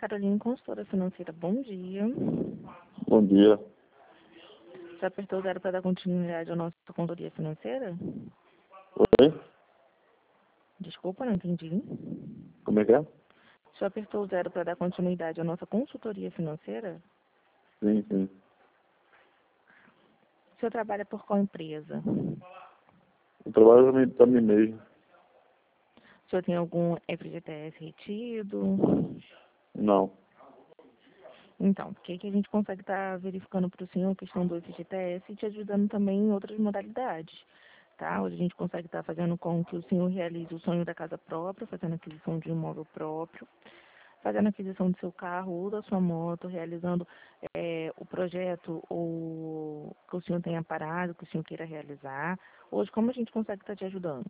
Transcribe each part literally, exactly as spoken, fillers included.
Carolina, consultora financeira. Bom dia. Bom dia. Você apertou zero para dar continuidade à nossa consultoria financeira? Oi? Desculpa, não entendi. Como é que é? Você apertou zero para dar continuidade à nossa consultoria financeira? Sim, sim. O senhor trabalha por qual empresa? Eu trabalho para mim, pra mim mesmo. O senhor tem algum F G T S retido? Não. Então, por que que a gente consegue estar verificando para o senhor a questão do F G T S e te ajudando também em outras modalidades? Tá? Hoje a gente consegue estar fazendo com que o senhor realize o sonho da casa própria, fazendo aquisição de um imóvel próprio, fazendo aquisição do seu carro ou da sua moto, realizando é, o projeto ou que o senhor tenha parado, que o senhor queira realizar. Hoje, como a gente consegue estar te ajudando?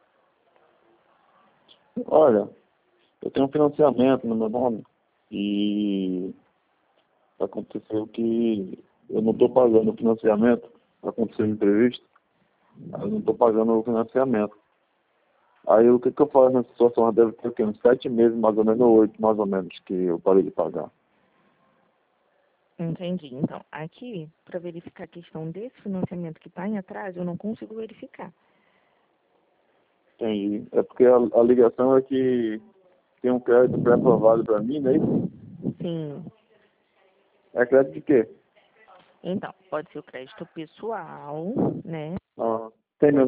Olha, eu tenho um financiamento no meu nome e aconteceu que eu não estou pagando o financiamento, aconteceu um imprevisto, aí eu não estou pagando o financiamento. Aí o que, que eu faço nessa situação? Deve ter o quê? Uns sete meses, mais ou menos, ou oito, mais ou menos, que eu parei de pagar. Entendi. Então, aqui, para verificar a questão desse financiamento que está em atraso, eu não consigo verificar. Entendi. É porque a, a ligação é que tem um crédito pré-aprovado para mim, né? Sim. É crédito de quê? Então, pode ser o crédito pessoal, né? Ah, tem meu